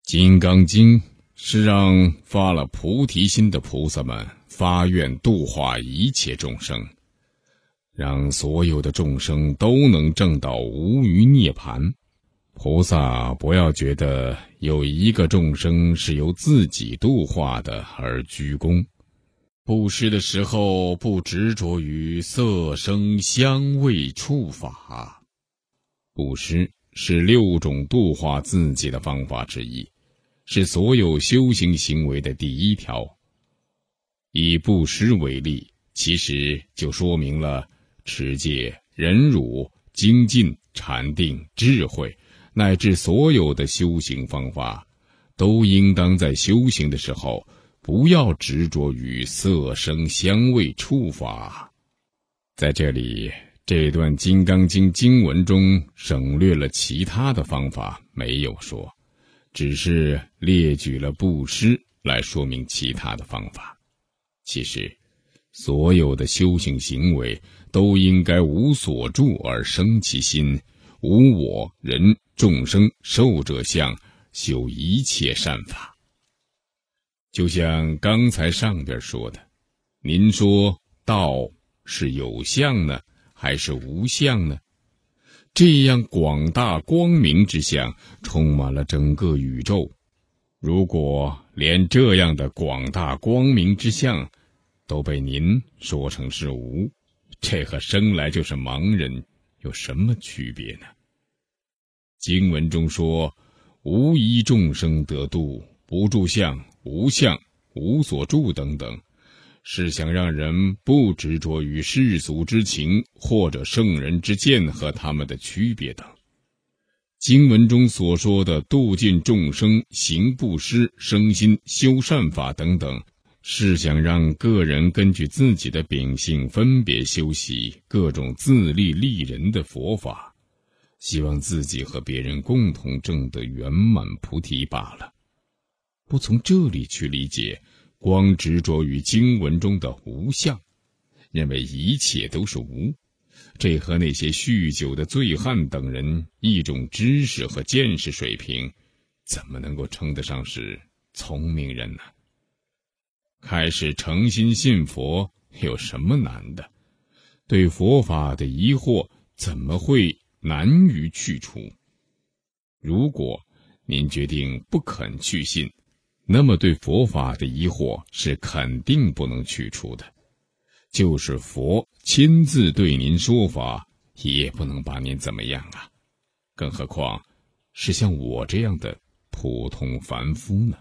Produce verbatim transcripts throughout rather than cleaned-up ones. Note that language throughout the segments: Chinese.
金刚经是让发了菩提心的菩萨们发愿度化一切众生，让所有的众生都能证到无余涅盘。菩萨不要觉得有一个众生是由自己度化的而居功。布施的时候不执着于色声香味触法。布施是六种度化自己的方法之一，是所有修行行为的第一条。以布施为例，其实就说明了持戒、忍辱、精进、禅定、智慧，乃至所有的修行方法，都应当在修行的时候不要执着于色声香味触法。在这里，这段《金刚经》经文中省略了其他的方法，没有说，只是列举了布施来说明其他的方法。其实，所有的修行行为都应该无所住而生其心，无我、人、众生、寿者相，修一切善法。就像刚才上边说的，您说道是有相呢，还是无相呢？这样广大光明之相充满了整个宇宙，如果连这样的广大光明之相都被您说成是无，这和生来就是盲人有什么区别呢？经文中说，无一众生得度，不住相、无相、无所住等等，是想让人不执着于世俗之情或者圣人之见和他们的区别等。经文中所说的度尽众生、行布施、生心、修善法等等，是想让个人根据自己的秉性分别修习各种自利利人的佛法，希望自己和别人共同证得圆满菩提罢了。不从这里去理解，光执着于经文中的无相，认为一切都是无，这和那些酗酒的醉汉等人一种知识和见识水平，怎么能够称得上是聪明人呢？开始诚心信佛有什么难的？对佛法的疑惑怎么会难于去除？如果您决定不肯去信，那么对佛法的疑惑是肯定不能去除的，就是佛亲自对您说法，也不能把您怎么样啊，更何况是像我这样的普通凡夫呢？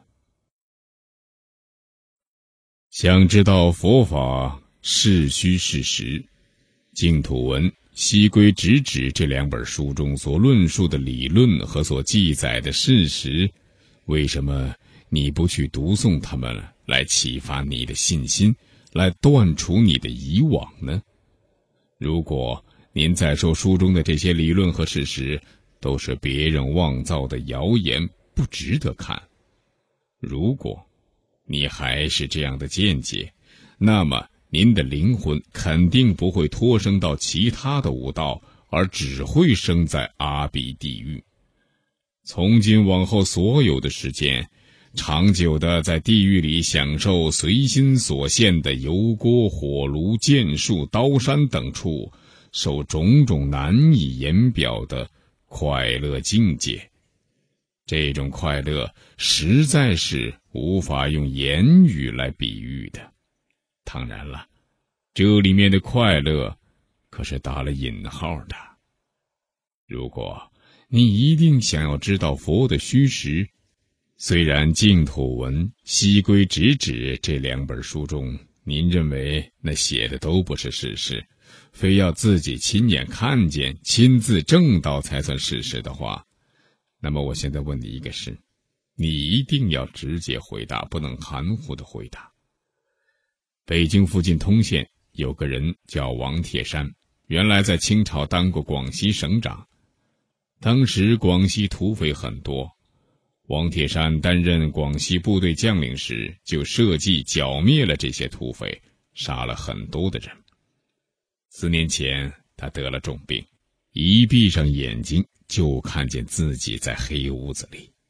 想知道佛法是虚是实，净土文、西归直指这两本书中所论述的理论和所记载的事实，为什么你不去读诵它们来启发你的信心，来断除你的以往呢？如果您在说书中的这些理论和事实都是别人妄造的谣言，不值得看，如果你还是这样的见解，那么您的灵魂肯定不会脱生到其他的五道，而只会生在阿鼻地狱。从今往后所有的时间，长久的在地狱里享受随心所现的油锅、火炉、剑树、刀山等处，受种种难以言表的快乐境界。这种快乐实在是无法用言语来比喻的。当然了，这里面的快乐可是打了引号的。如果你一定想要知道佛的虚实，虽然净土文、西归直指这两本书中您认为那写的都不是事实，非要自己亲眼看见、亲自证到才算事实的话，那么我现在问你一个事，你一定要直接回答，不能含糊的回答。北京附近通县有个人叫王铁山，原来在清朝当过广西省长。当时广西土匪很多，王铁山担任广西部队将领时，就设计剿灭了这些土匪，杀了很多的人。四年前他得了重病，一闭上眼睛就看见自己在黑屋子里。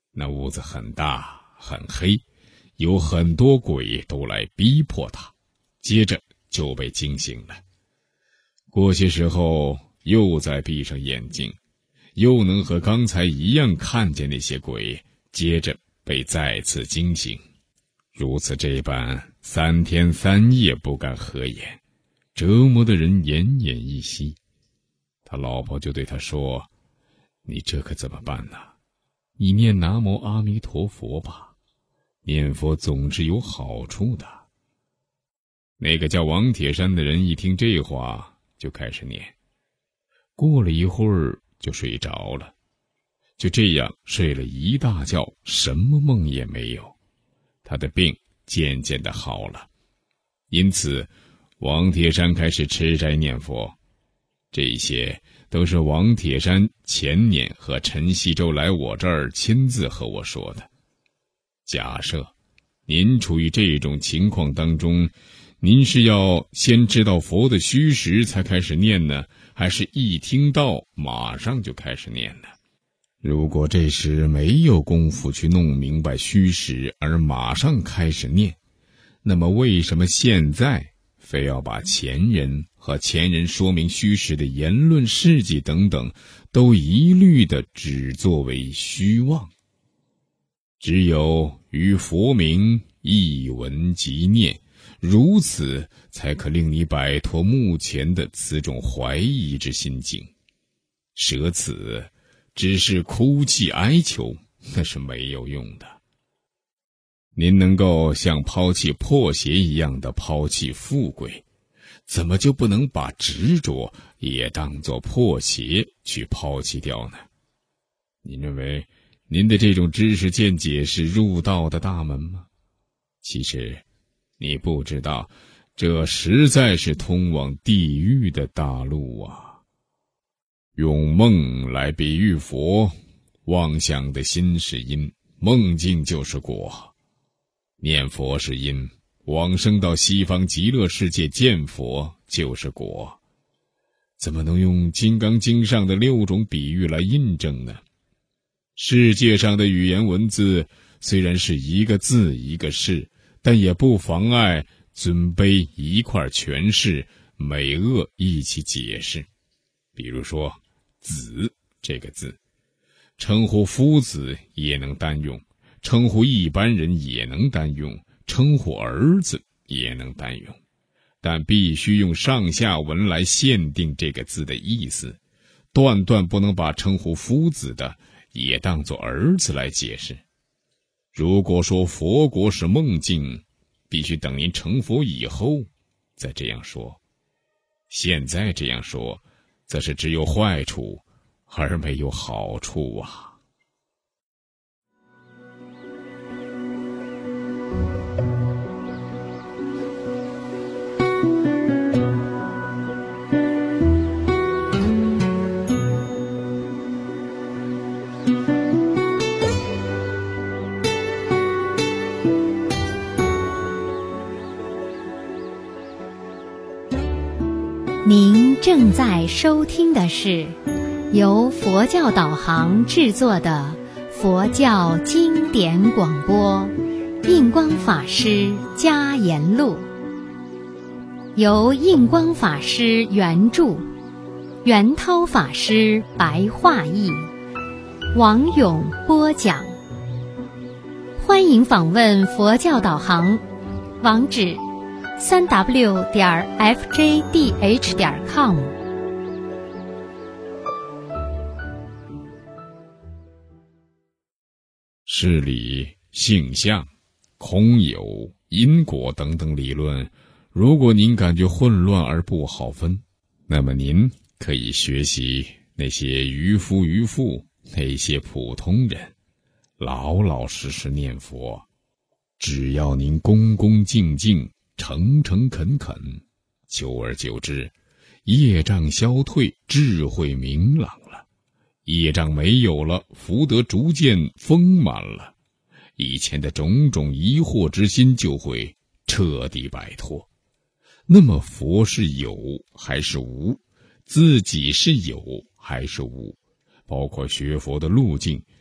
那屋子很大很黑，有很多鬼都来逼迫他，接着就被惊醒了。过些时候又再闭上眼睛，又能和刚才一样看见那些鬼，接着被再次惊醒，如此这般三天三夜不敢合眼，折磨的人奄奄一息。他老婆就对他说：你这可怎么办呢？你念南无阿弥陀佛吧，念佛总是有好处的。那个叫王铁山的人一听这话就开始念，过了一会儿就睡着了，就这样睡了一大觉，什么梦也没有。他的病渐渐的好了，因此王铁山开始吃斋念佛。这些都是王铁山前年和陈锡洲来我这儿亲自和我说的。假设您处于这种情况当中，您是要先知道佛的虚实才开始念呢，还是一听到马上就开始念呢？如果这时没有功夫去弄明白虚实而马上开始念，那么为什么现在非要把前人和前人说明虚实的言论事迹等等都一律的只作为虚妄？只有于佛名一闻即念，如此才可令你摆脱目前的此种怀疑之心境。舍此只是哭泣哀求，那是没有用的。您能够像抛弃破鞋一样的抛弃富贵，怎么就不能把执着也当作破鞋去抛弃掉呢？您认为您的这种知识见解是入道的大门吗？其实你不知道，这实在是通往地狱的大路啊！用梦来比喻佛，妄想的心是因，梦境就是果。念佛是因，往生到西方极乐世界见佛就是果。怎么能用《金刚经》上的六种比喻来印证呢？世界上的语言文字虽然是一个字一个事，但也不妨碍尊卑一块诠释，美恶一起解释。比如说子这个字，称呼夫子也能单用，称呼一般人也能单用，称呼儿子也能单用，但必须用上下文来限定这个字的意思，断断不能把称呼夫子的也当作儿子来解释。如果说佛国是梦境，必须等您成佛以后再这样说，现在这样说则是只有坏处而没有好处啊。 您正在收听的是由佛教导航制作的佛教经典广播印光法师加言录，由印光法师原著，圆涛法师白话译，王勇播讲。欢迎访问佛教导航，网址三 w 点 f j d h 点 com。 事理、性相、空有、因果等等理论，如果您感觉混乱而不好分，那么您可以学习那些渔夫渔妇，那些普通人，老老实实念佛。只要您恭恭敬敬、诚诚恳恳，久而久之，业障消退，智慧明朗了，业障没有了，福德逐渐丰满了，以前的种种疑惑之心就会彻底摆脱。那么佛是有还是无？自己是有还是无？包括学佛的路径，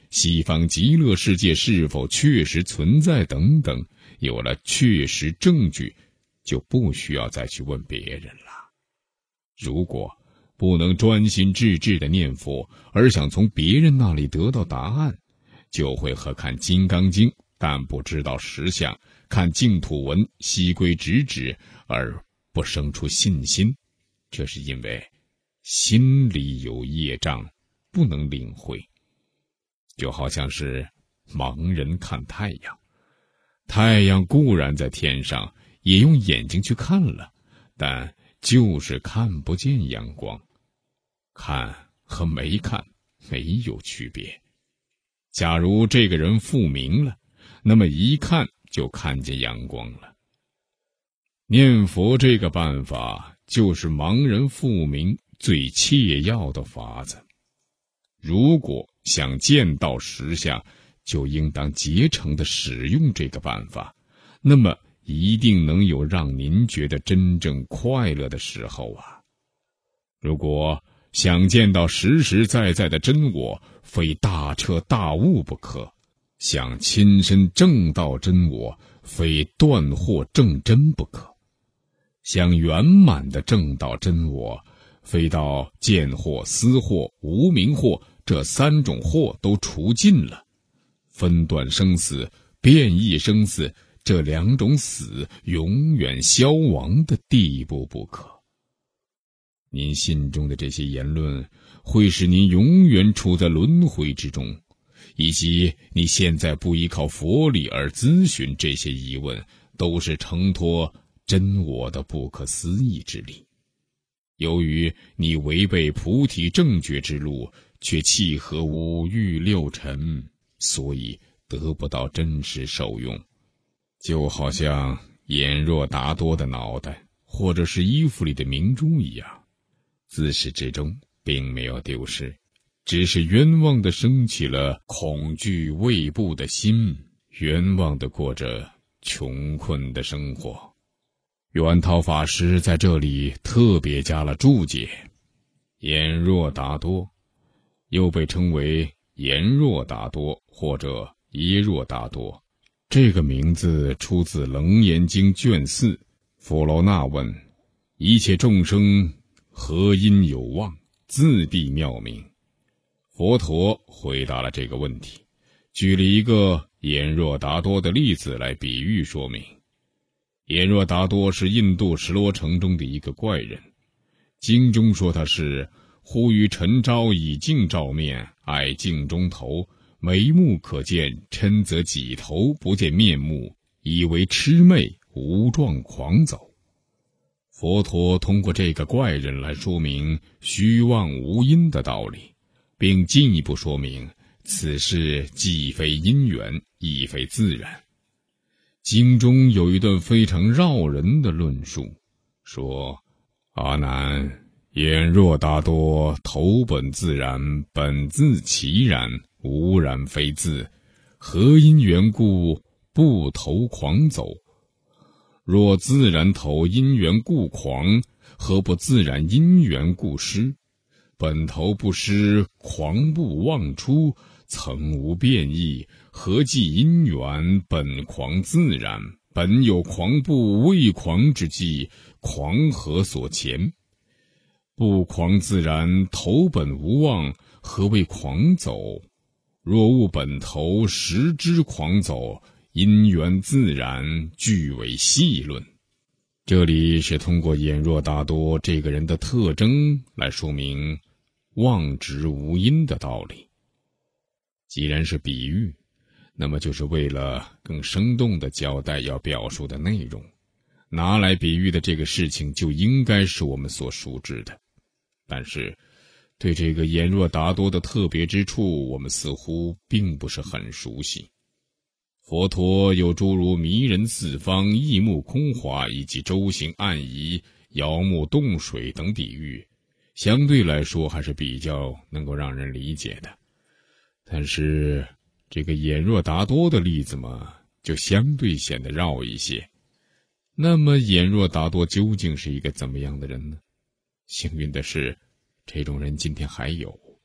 西方极乐世界是否确实存在等等，有了确实证据，就不需要再去问别人了。如果不能专心致志地念佛，而想从别人那里得到答案，就会和看《金刚经》但不知道实相，看净土文悉归直指而不生出信心。这是因为心里有业障，不能领会。就好像是盲人看太阳，太阳固然在天上，也用眼睛去看了，但就是看不见阳光。看和没看没有区别。假如这个人复明了，那么一看就看见阳光了。念佛这个办法就是盲人复明最切要的法子。如果想见到实相，就应当竭诚地使用这个办法，那么一定能有让您觉得真正快乐的时候啊。如果想见到实实在在的真我，非大彻大悟不可；想亲身证到真我，非断惑正真不可；想圆满地证到真我，非到见惑、思惑、无明惑这三种惑都除尽了，分断生死、变异生死这两种死永远消亡的地步不可。您心中的这些言论会使您永远处在轮回之中，以及你现在不依靠佛理而咨询这些疑问，都是承托真我的不可思议之力。由于你违背菩提正觉之路，却契合五欲六尘，所以得不到真实受用。就好像眼若达多的脑袋，或者是衣服里的明珠一样，自始至终并没有丢失，只是冤枉地升起了恐惧畏怖的心，冤枉地过着穷困的生活。圆涛法师在这里特别加了注解，眼若达多又被称为言若达多或者耶若达多，这个名字出自《楞严经》卷四。佛罗那问：一切众生何因有望，自必妙明？佛陀回答了这个问题，举了一个眼若达多的例子来比喻说明。眼若达多是印度石罗城中的一个怪人，经中说他是忽于晨朝以镜照面，爱镜中头，眉目可见，嗔则己头，不见面目，以为魑魅，无状狂走。佛陀通过这个怪人来说明虚妄无因的道理，并进一步说明此事既非因缘，亦非自然。经中有一段非常绕人的论述，说：阿难，眼若达多，头本自然，本自其然，无然非自，何因缘故不头狂走？若自然头因缘故狂，何不自然因缘故失？本头不失，狂不妄出，曾无变异，何计因缘？本狂自然，本有狂不未狂之际，狂何所前？不狂自然，头本无妄，何谓狂走？若悟本头，实知狂走，因缘自然，俱为细论。这里是通过眼若达多这个人的特征来说明妄执无因的道理。既然是比喻，那么就是为了更生动地交代要表述的内容，拿来比喻的这个事情就应该是我们所熟知的。但是对这个眼若达多的特别之处，我们似乎并不是很熟悉。佛陀有诸如迷人四方、异目空华以及周行暗移、摇目动水等比喻，相对来说还是比较能够让人理解的。但是这个眼若达多的例子嘛，就相对显得绕一些。那么眼若达多究竟是一个怎么样的人呢？幸运的是，这种人今天还有，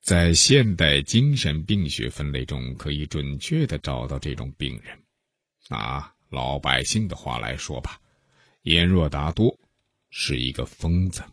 在现代精神病学分类中，可以准确地找到这种病人。拿老百姓的话来说吧，颜若达多是一个疯子。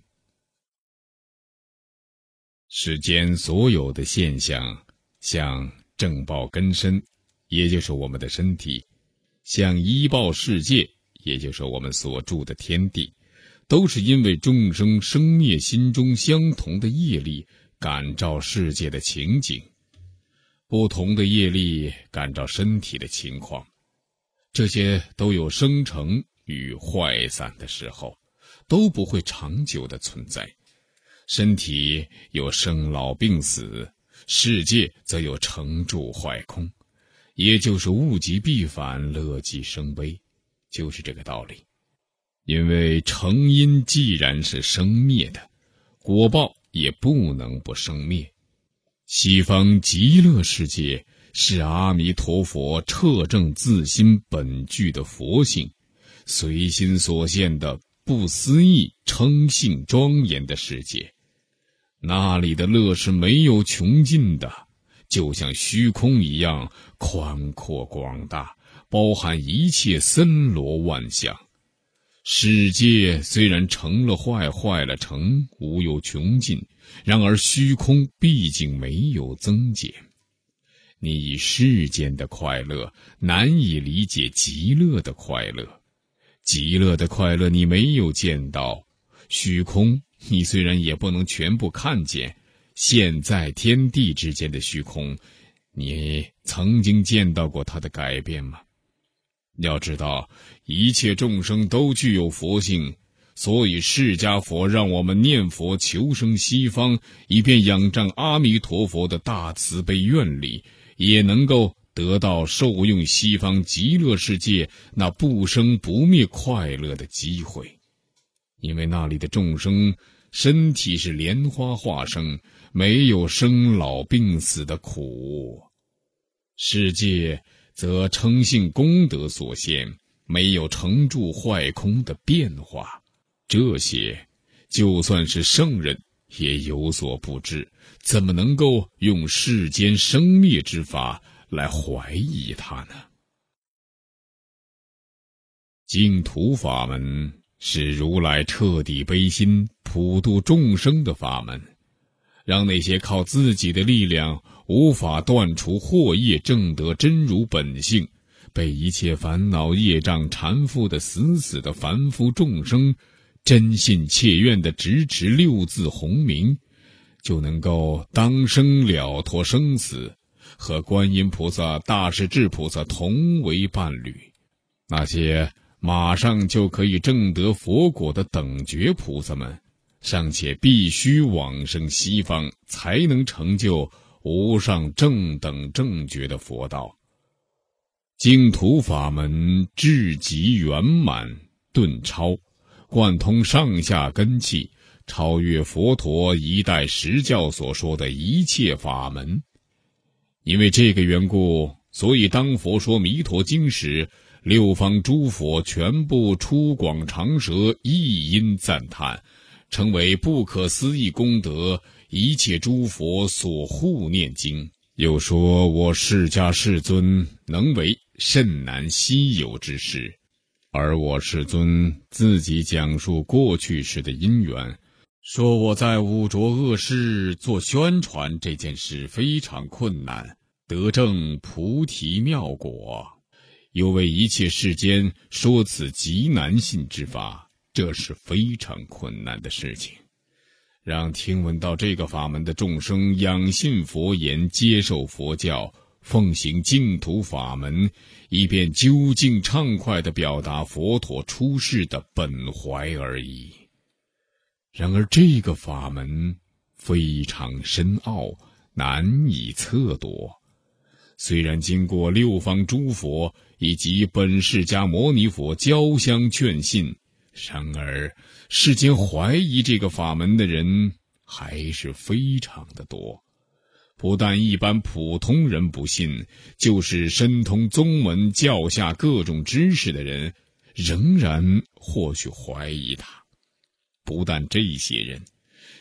世间所有的现象，像正报根身，也就是我们的身体，像依报世界，也就是我们所住的天地，都是因为众生生灭心中相同的业力感召世界的情景，不同的业力感召身体的情况，这些都有生成与坏散的时候，都不会长久的存在。身体有生老病死，世界则有成住坏空，也就是物极必反，乐极生悲，就是这个道理。因为成因既然是生灭的，果报也不能不生灭。西方极乐世界是阿弥陀佛彻证自心本具的佛性，随心所现的不思议称性庄严的世界，那里的乐是没有穷尽的，就像虚空一样宽阔广大，包含一切森罗万象。世界虽然成了坏，坏了成，无有穷尽，然而虚空毕竟没有增减。你以世间的快乐难以理解极乐的快乐，极乐的快乐你没有见到，虚空你虽然也不能全部看见，现在天地之间的虚空，你曾经见到过它的改变吗？要知道，一切众生都具有佛性，所以释迦佛让我们念佛求生西方，以便仰仗阿弥陀佛的大慈悲愿力，也能够得到受用西方极乐世界那不生不灭快乐的机会。因为那里的众生身体是莲花化生，没有生老病死的苦，世界则称性功德所现，没有成住坏空的变化。这些就算是圣人也有所不知，怎么能够用世间生灭之法来怀疑它呢？净土法门是如来彻底悲心普度众生的法门，让那些靠自己的力量无法断除惑业证得真如本性，被一切烦恼业障缠缚的死死的凡夫众生，真信切愿地直持六字洪名，就能够当生了脱生死，和观音菩萨、大势至菩萨同为伴侣。那些马上就可以证得佛果的等觉菩萨们，尚且必须往生西方，才能成就无上正等正觉的佛道。净土法门至极圆满顿超，贯通上下根器，超越佛陀一代实教所说的一切法门。因为这个缘故，所以当佛说弥陀经时，六方诸佛全部出广长舌，一音赞叹，成为不可思议功德，一切诸佛所护念经。又说我释迦世尊能为甚难稀有之事，而我世尊自己讲述过去时的因缘，说我在五浊恶世做宣传这件事非常困难，得证菩提妙果，又为一切世间说此极难信之法，这是非常困难的事情。让听闻到这个法门的众生仰信佛言，接受佛教，奉行净土法门，以便究竟畅快地表达佛陀出世的本怀而已。然而这个法门非常深奥，难以测度。虽然经过六方诸佛以及本释迦牟尼佛交相劝信，然而世间怀疑这个法门的人还是非常的多。不但一般普通人不信，就是深通宗门教下各种知识的人，仍然或许怀疑他。不但这些人，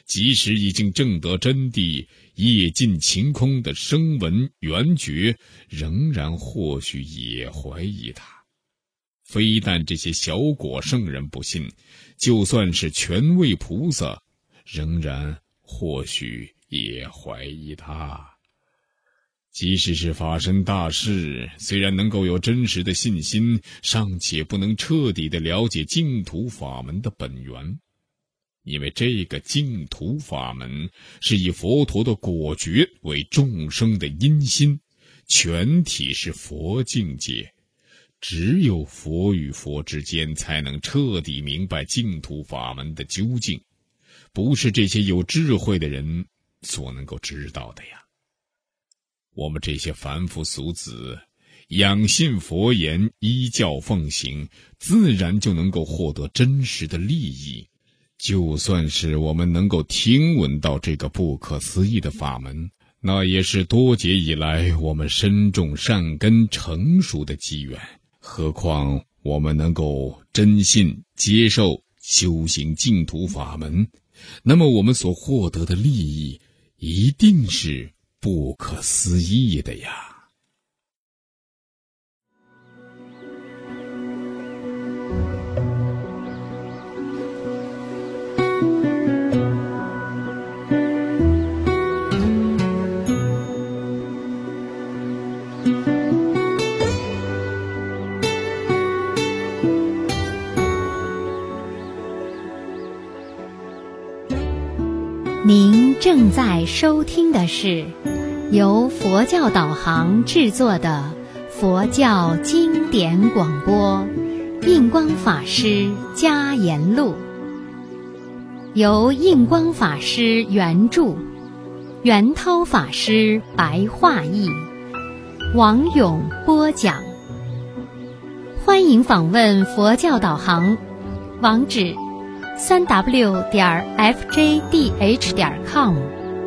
即使已经证得真谛，业尽晴空的声闻缘觉，仍然或许也怀疑他。非但这些小果圣人不信，就算是权位菩萨，仍然或许也怀疑他。即使是法身大士，虽然能够有真实的信心，尚且不能彻底地了解净土法门的本源。因为这个净土法门是以佛陀的果觉为众生的因心，全体是佛境界。只有佛与佛之间才能彻底明白净土法门的究竟，不是这些有智慧的人所能够知道的呀。我们这些凡夫俗子，仰信佛言，依教奉行，自然就能够获得真实的利益。就算是我们能够听闻到这个不可思议的法门，那也是多劫以来我们深种善根成熟的机缘。何况我们能够真信接受修行净土法门，那么我们所获得的利益一定是不可思议的呀。 您正在收听的是由佛教导航制作的佛教经典广播，印光法师加言录，由印光法师原著，圆涛法师白话译，王勇播讲。欢迎访问佛教导航，网址三 w 点 f j d h 点 com。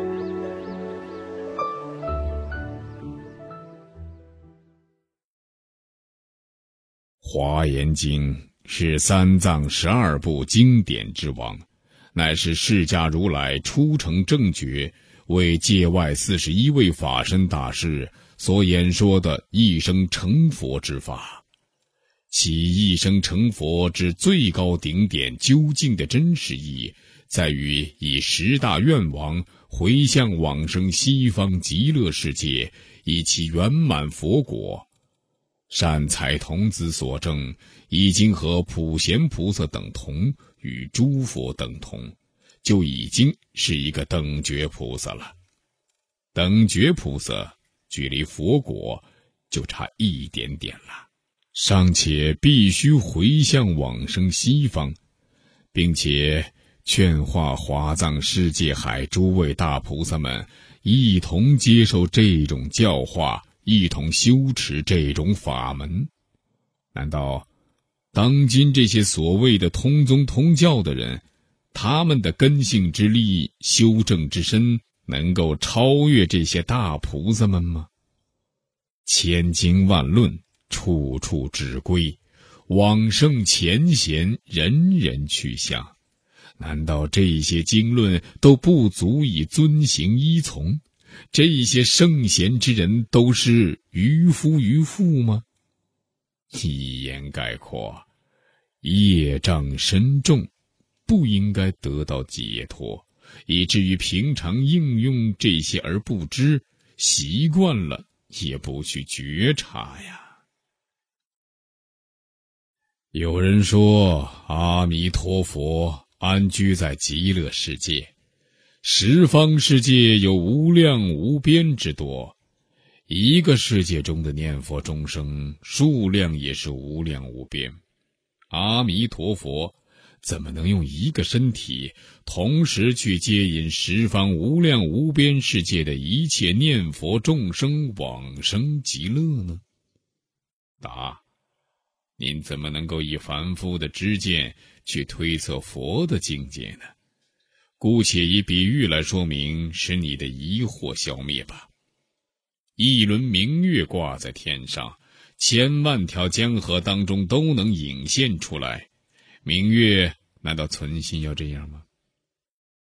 华严经是三藏十二部经典之王，乃是释迦如来初成正觉，为界外四十一位法身大士所演说的一生成佛之法。其一生成佛之最高顶点究竟的真实意，在于以十大愿王回向往生西方极乐世界，以其圆满佛果。善财童子所证，已经和普贤菩萨等同，与诸佛等同，就已经是一个等觉菩萨了。等觉菩萨距离佛果就差一点点了，尚且必须回向往生西方，并且劝化华藏世界海诸位大菩萨们一同接受这种教化，一同修持这种法门。难道当今这些所谓的通宗通教的人，他们的根性之力、修正之身能够超越这些大菩萨们吗？千经万论，处处指归，往圣前贤，人人去向。难道这些经论都不足以遵行依从？这些圣贤之人都是愚夫愚妇吗？一言概括，业障深重，不应该得到解脱，以至于平常应用这些而不知，习惯了也不去觉察呀。有人说阿弥陀佛安居在极乐世界，十方世界有无量无边之多，一个世界中的念佛众生数量也是无量无边。阿弥陀佛怎么能用一个身体同时去接引十方无量无边世界的一切念佛众生往生极乐呢？答：您怎么能够以凡夫的知见去推测佛的境界呢？姑且以比喻来说明，使你的疑惑消灭吧。一轮明月挂在天上，千万条江河当中都能隐现出来，明月难道存心要这样吗？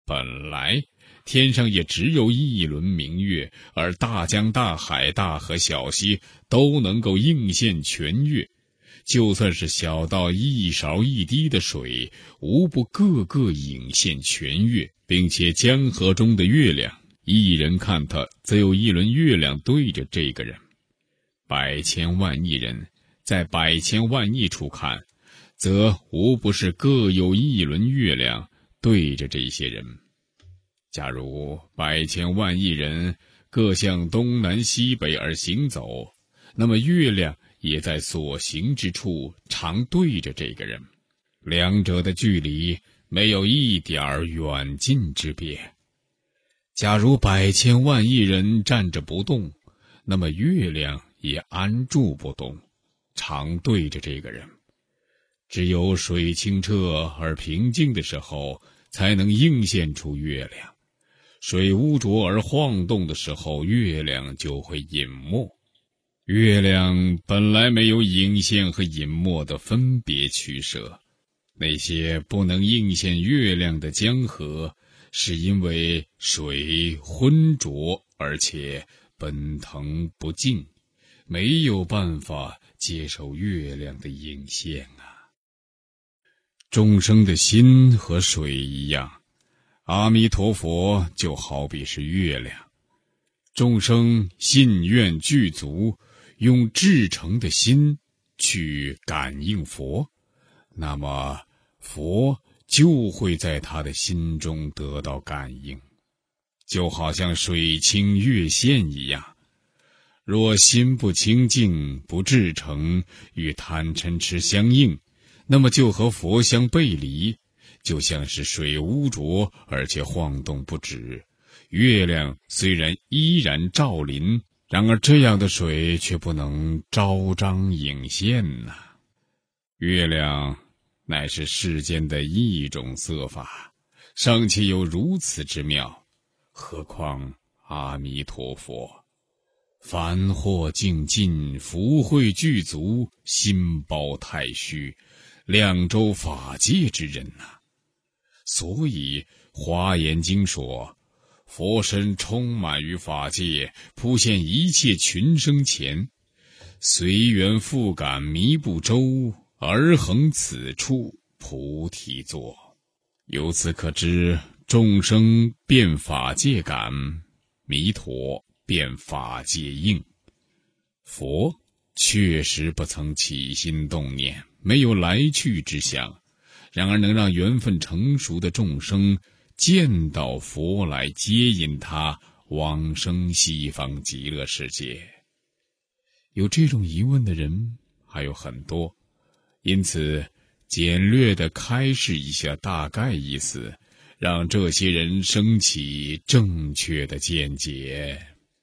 本来天上也只有一轮明月，而大江大海、大河小溪都能够映现全月，就算是小到一勺一滴的水，无不个个映现全月，并且江河中的月亮，一人看它，则有一轮月亮对着这个人。百千万亿人在百千万亿处看，则无不是各有一轮月亮对着这些人。假如百千万亿人各向东南西北而行走，那么月亮也在所行之处常对着这个人，两者的距离没有一点儿远近之别。假如百千万亿人站着不动，那么月亮也安住不动，常对着这个人。只有水清澈而平静的时候，才能映现出月亮。水污浊而晃动的时候，月亮就会隐没。月亮本来没有隐现和隐没的分别取舍，那些不能映现月亮的江河，是因为水浑浊而且奔腾不静，没有办法接受月亮的映现啊。众生的心和水一样，阿弥陀佛就好比是月亮。众生信愿具足，用至诚的心去感应佛，那么佛就会在他的心中得到感应，就好像水清月现一样。若心不清净不至诚，与贪嗔痴相应，那么就和佛相背离，就像是水污浊而且晃动不止，月亮虽然依然照临，然而这样的水却不能昭彰影现呐、啊。月亮乃是世间的一种色法，尚且有如此之妙，何况阿弥陀佛？凡惑净尽，福慧具足，心包太虚，两周法界之人呐、啊。所以华严经说，佛身充满于法界，普现一切群生前，随缘复感迷不周，而恒此处菩提座。由此可知，众生变法界感，弥陀变法界应。佛确实不曾起心动念，没有来去之想，然而能让缘分成熟的众生见到佛来接引他往生西方极乐世界。有这种疑问的人还有很多，因此简略地开示一下大概意思，让这些人升起正确的见解。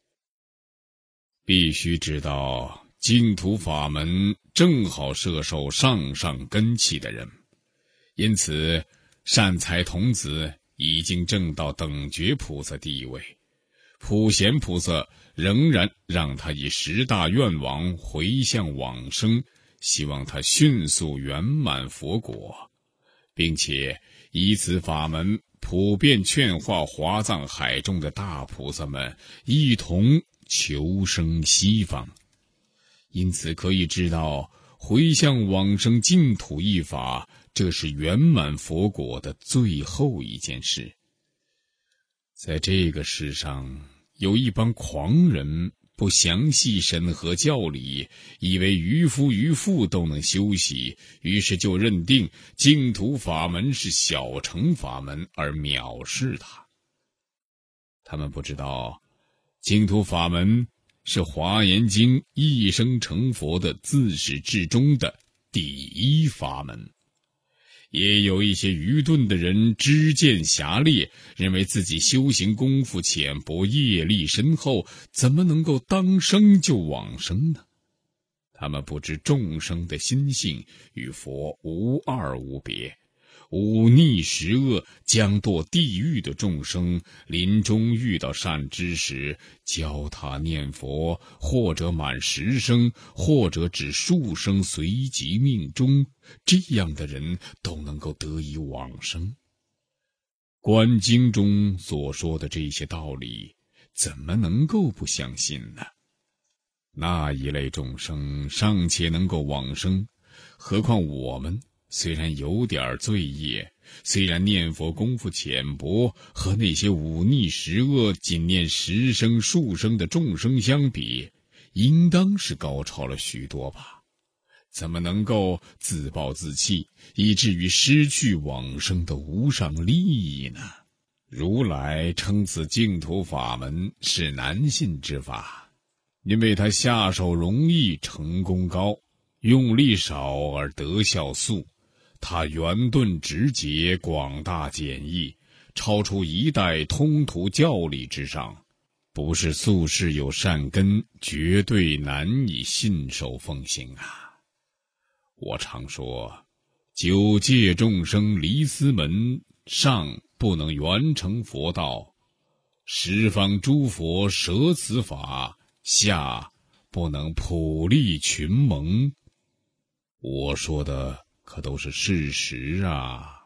必须知道，净土法门正好摄受上上根器的人，因此善财童子已经证到等觉菩萨地位，普贤菩萨仍然让他以十大愿望回向往生，希望他迅速圆满佛果，并且以此法门普遍劝化华藏海中的大菩萨们一同求生西方。因此可以知道，回向往生净土一法，这是圆满佛果的最后一件事。在这个世上，有一帮狂人不详细审核教理，以为渔夫渔妇都能修习，于是就认定净土法门是小乘法门而藐视它。他们不知道，净土法门是华严经一生成佛的自始至终的第一法门。也有一些愚钝的人知见狭劣，认为自己修行功夫浅薄，业力深厚，怎么能够当生就往生呢？他们不知众生的心性与佛无二无别，忤逆十恶将堕地狱的众生，临终遇到善知识，教他念佛，或者满十声，或者只数声，随即命终，这样的人都能够得以往生。 观经中所说的这些道理，怎么能够不相信呢？那一类众生尚且能够往生，何况我们虽然有点罪业，虽然念佛功夫浅薄，和那些忤逆十恶仅念十声数声的众生相比，应当是高超了许多吧？怎么能够自暴自弃，以至于失去往生的无上利益呢？如来称此净土法门是难信之法，因为它下手容易，成功高，用力少而得效速，它圆顿直捷，广大简易，超出一代通途教理之上，不是宿世有善根，绝对难以信守奉行啊！我常说，九界众生离司门，上不能圆成佛道；十方诸佛舍此法，下不能普利群蒙。我说的可都是事实啊！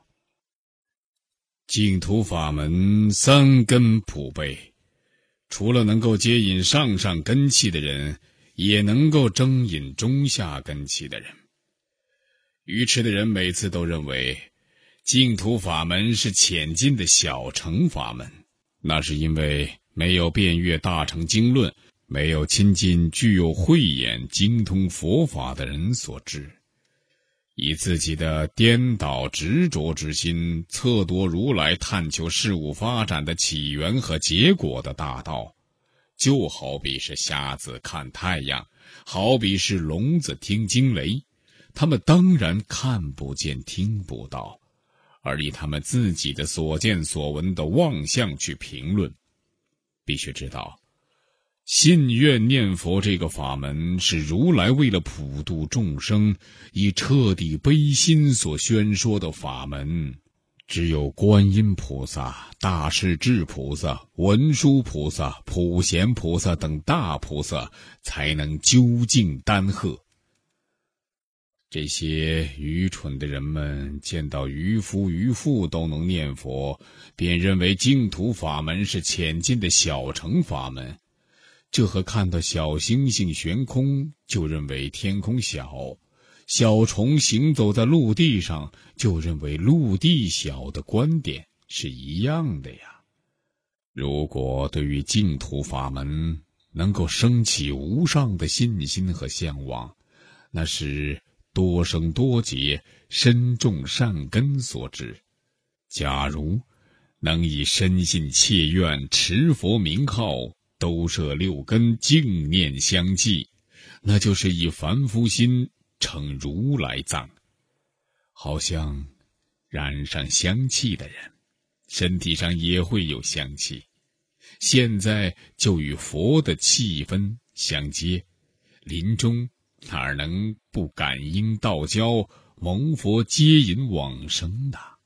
净土法门三根普被，除了能够接引上上根器的人，也能够征引中下根器的人。愚痴的人每次都认为净土法门是浅近的小乘法门，那是因为没有遍阅大乘经论，没有亲近具有慧眼精通佛法的人所致。以自己的颠倒执着之心，测夺如来探求事物发展的起源和结果的大道，就好比是瞎子看太阳，好比是聋子听惊雷，他们当然看不见听不到，而以他们自己的所见所闻的妄相去评论。必须知道，信愿念佛这个法门是如来为了普度众生，以彻底悲心所宣说的法门。只有观音菩萨、大势至菩萨、文殊菩萨、普贤菩萨等大菩萨才能究竟丹贺。这些愚蠢的人们见到渔夫渔妇都能念佛，便认为净土法门是浅近的小乘法门，这和看到小星星悬空就认为天空小，小虫行走在陆地上就认为陆地小的观点是一样的呀。如果对于净土法门能够升起无上的信心和向往，那是多生多劫深种善根所致。假如能以深信切愿持佛名号，兜摄六根，净念相继，那就是以凡夫心成如来藏。好像染上香气的人，身体上也会有香气，现在就与佛的气氛相接，临终哪能不感应道交，蒙佛接引往生呢？